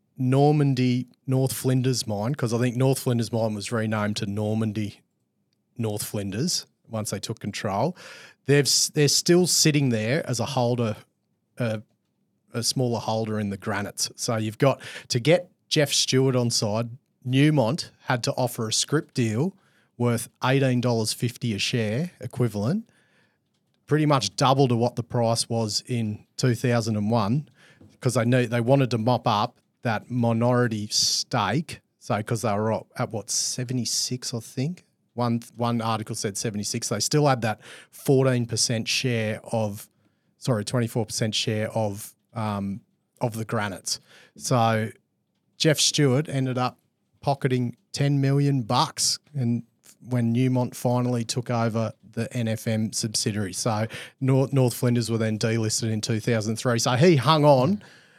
Normandy North Flinders mine, because I think North Flinders mine was renamed to Normandy North Flinders once they took control. They've, they're still sitting there as a holder, uh, a smaller holder in the granites. So you've got, to get Jeff Stewart on side, Newmont had to offer a scrip deal worth eighteen dollars fifty a share equivalent, pretty much double to what the price was in two thousand one, because they knew they wanted to mop up that minority stake. So because they were at what, seventy-six, I think. One one article said seventy-six. They still had that fourteen percent share of, sorry, twenty-four percent share of um, of the granites. So Jeff Stewart ended up pocketing ten million bucks, and when Newmont finally took over the N F M subsidiary. So North, North Flinders were then delisted in two thousand three. So he hung on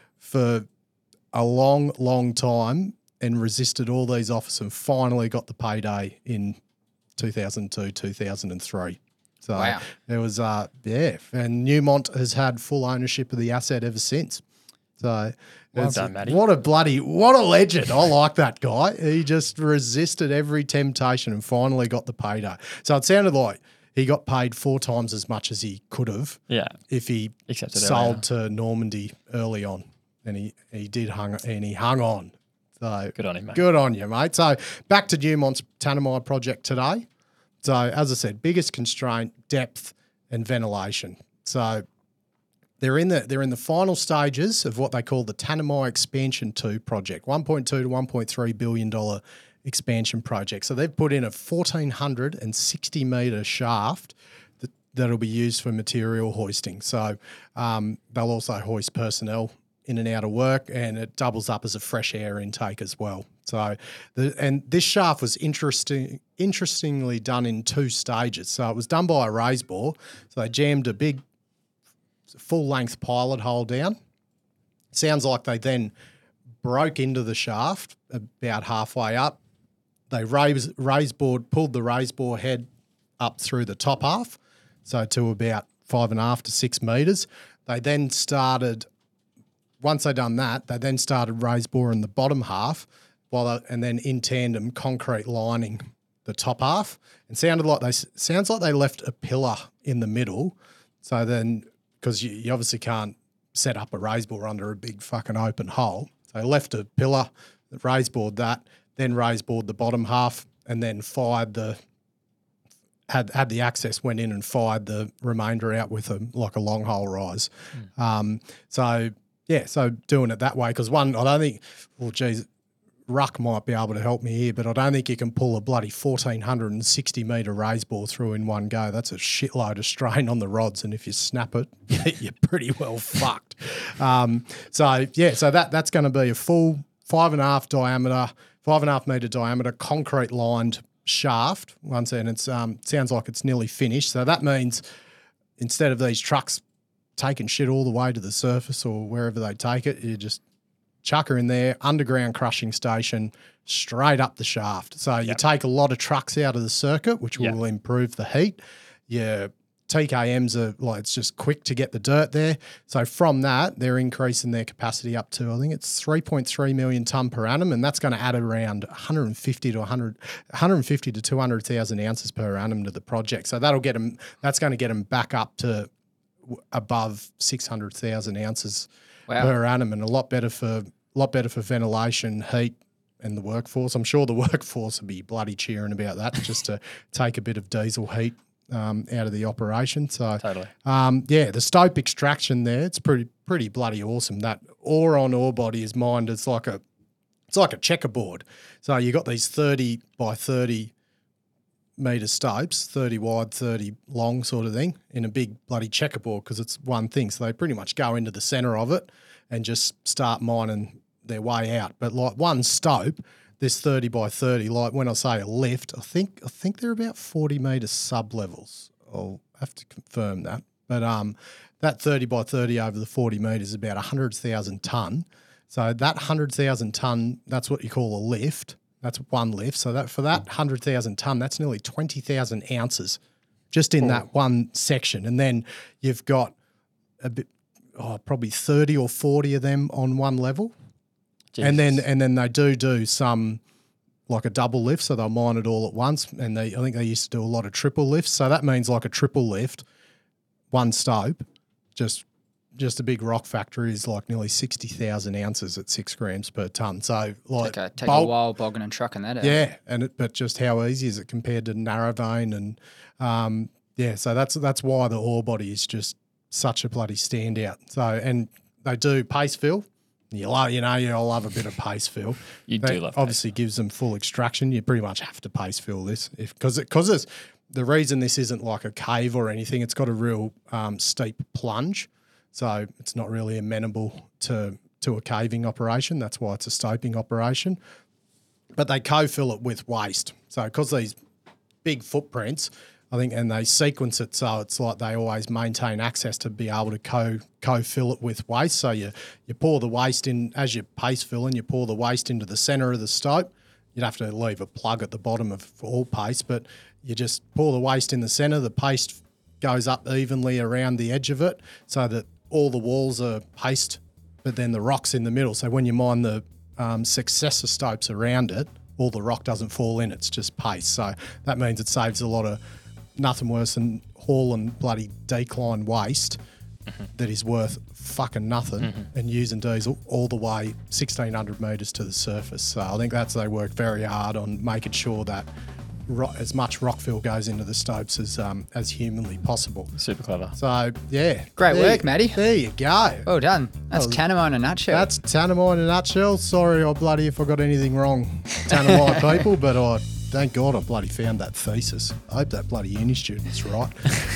for a long, long time and resisted all these offers and finally got the payday in two thousand two, two thousand three. So wow. There was, uh, yeah, and Newmont has had full ownership of the asset ever since. So well done, Matty. What a bloody, what a legend. I like that guy. He just resisted every temptation and finally got the payday. So it sounded like he got paid four times as much as he could have yeah. if he Accepted sold earlier. to Normandy early on. And he, he did hung and he hung on. So good on him, mate. Good on you, mate. So back to Newmont's Tanami project today. So as I said, biggest constraint, depth and ventilation. So They're in the they're in the final stages of what they call the Tanami Expansion two project, one point two to one point three billion dollars expansion project. So they've put in a one thousand four hundred sixty metre shaft that, that'll be used for material hoisting. So um, they'll also hoist personnel in and out of work, and it doubles up as a fresh air intake as well. So the and this shaft was interesting interestingly done in two stages. So it was done by a raise bore. So they jammed a big full-length pilot hole down. Sounds like they then broke into the shaft about halfway up. They raised, raise board, pulled the raise bore head up through the top half, so to about five and a half to six metres. They then started once they done that, they then started raise boring the bottom half, while they, and then in tandem concrete lining the top half. And sounded like they sounds like they left a pillar in the middle. So then, because you, you obviously can't set up a raise bore under a big fucking open hole, so they left a pillar, raise bored that, then raise bored the bottom half, and then fired the had had the access, went in and fired the remainder out with a like a long hole rise. Mm. Um, so yeah, so doing it that way, because one, I don't think, well, geez, Ruck might be able to help me here, but I don't think you can pull a bloody fourteen sixty metre raise bore through in one go. That's a shitload of strain on the rods, and if you snap it, you're pretty well fucked. Um, so yeah, so that that's going to be a full five and a half diameter, five and a half metre diameter, concrete lined shaft. Once and it's um sounds like it's nearly finished. So that means instead of these trucks taking shit all the way to the surface or wherever they take it, you just chuck her in there, underground crushing station, straight up the shaft. So you Yep. take a lot of trucks out of the circuit, which Yep. will improve the heat. Your T K Ms are like, it's just quick to get the dirt there. So from that, they're increasing their capacity up to, I think it's three point three million tonne per annum, and that's going to add around one hundred fifty to one hundred, one hundred fifty to two hundred thousand ounces per annum to the project. So that'll get them, that's going to get them back up to w- above six hundred thousand ounces Wow. per annum, and a lot better for lot better for ventilation, heat, and the workforce. I'm sure the workforce will be bloody cheering about that, just to take a bit of diesel heat um, out of the operation. So, Totally. um, yeah, the stope extraction there, it's pretty pretty bloody awesome. That ore on ore body is mined. It's like a it's like a checkerboard. So you got these thirty by thirty metre stopes, thirty wide, thirty long sort of thing, in a big bloody checkerboard, because it's one thing. So they pretty much go into the centre of it and just start mining their way out. But like one stope, this thirty by thirty, like when I say a lift, I think I think they're about forty metre sub levels. I'll have to confirm that. But um, that thirty by thirty over the forty metres is about one hundred thousand tonne. So that one hundred thousand tonne, that's what you call a lift. That's one lift. So that for that one hundred thousand tonne, that's nearly twenty thousand ounces just in that one section. And then you've got a bit, oh, probably thirty or forty of them on one level. And then and then they do do some like a double lift, so they'll mine it all at once. And they I think they used to do a lot of triple lifts. So that means like a triple lift, one stope, just just a big rock factory is like nearly sixty thousand ounces at six grams per tonne. So like Take a, take bulk- a while bogging and trucking that out. yeah, and it, but just how easy is it compared to narrow vein and um, yeah, so that's that's why the ore body is just such a bloody standout. So and they do paste fill. You love, you know, you love a bit of paste fill. You That do love obviously gives them full extraction. You pretty much have to paste fill this if because because it's the reason this isn't like a cave or anything. It's got a real um, steep plunge, so it's not really amenable to to a caving operation. That's why it's a stoping operation. But they co-fill it with waste. So because these big footprints, I think, and they sequence it so it's like they always maintain access to be able to co co-fill it with waste. So you you pour the waste in as you paste fill and you pour the waste into the centre of the stope. You'd have to leave a plug at the bottom of all paste, but you just pour the waste in the centre. The paste goes up evenly around the edge of it so that all the walls are paste, but then the rock's in the middle. So when you mine the um, successor stopes around it, all the rock doesn't fall in, it's just paste. So that means it saves a lot of, nothing worse than hauling bloody decline waste mm-hmm. that is worth fucking nothing mm-hmm. and using diesel all the way sixteen hundred metres to the surface. So I think that's, they work very hard on making sure that ro- as much rock fill goes into the stopes as um, as humanly possible. Super clever. So yeah. Great there- work, Matty. There you go. Well done. That's Oh, Tanamo in a nutshell. That's Tanamo in a nutshell. Sorry, I bloody if I got anything wrong, Tanamo people, but I thank God I bloody found that thesis. I hope that bloody uni student's right.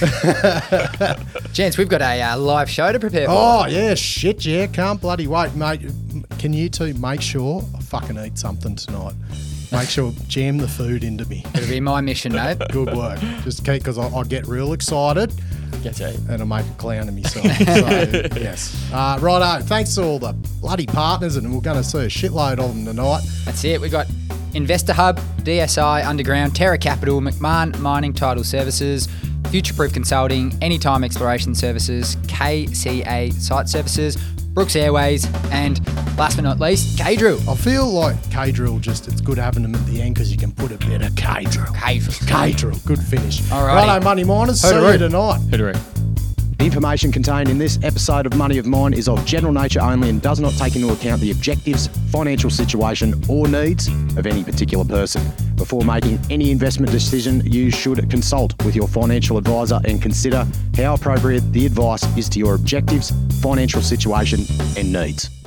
Gents, we've got a uh, live show to prepare for. Oh yeah, shit, yeah, can't bloody wait, mate. Can you two make sure I fucking eat something tonight? Make sure jam the food into me. It'll be my mission, mate. Good work. Just keep because I, I get real excited. Get to eat. And I make a clown of myself. So, yes. Uh, righto. Thanks to all the bloody partners, and we're going to see a shitload of them tonight. That's it. We've got Investor Hub, D S I, Underground, Terra Capital, McMahon Mining Title Services, Future Proof Consulting, Anytime Exploration Services, K C A Site Services, Brooks Airways, and last but not least, K-Drill. I feel like K-Drill just, it's good having them at the end because you can put a bit of K-Drill. K-Drill. K-Drill. Good finish. All righty. Righto, Money Miners. See Hooteroo. you tonight. Hooteroo. The information contained in this episode of Money of Mine is of general nature only and does not take into account the objectives, financial situation or needs of any particular person. Before making any investment decision, you should consult with your financial advisor and consider how appropriate the advice is to your objectives, financial situation and needs.